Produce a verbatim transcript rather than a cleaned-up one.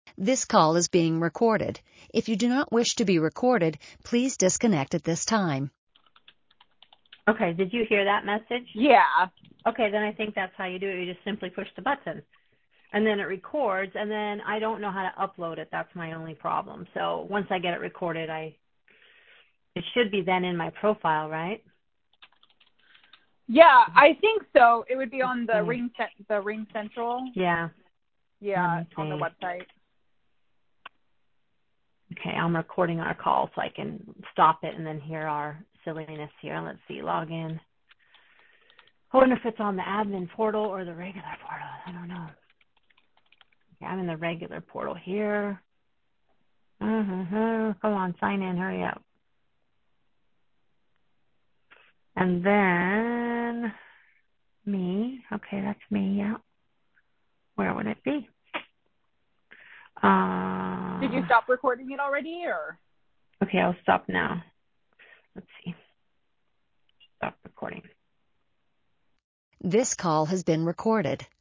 This call is being recorded. If you do not wish to be recorded, please disconnect at this time. Okay, did you hear that message? Yeah. Okay, then I think that's how you do it. You just simply push the button. And then it records, and then I don't know how to upload it. That's my only problem. So once I get it recorded, I it should be then in my profile, right? Yeah, I think so. It would be on the Okay. Ring the Ring Central. Yeah. Yeah, on the website. Okay, I'm recording our call so I can stop it and then hear our silliness here. Let's see, log in. I wonder if it's on the admin portal or the regular portal. I don't know. Okay, I'm in the regular portal here. Uh-huh. Come on, sign in, hurry up. And then me. Okay, that's me, yeah. Where would it be? Uh, Did you stop recording it already, or? Okay, I'll stop now. Let's see. Stop recording. This call has been recorded.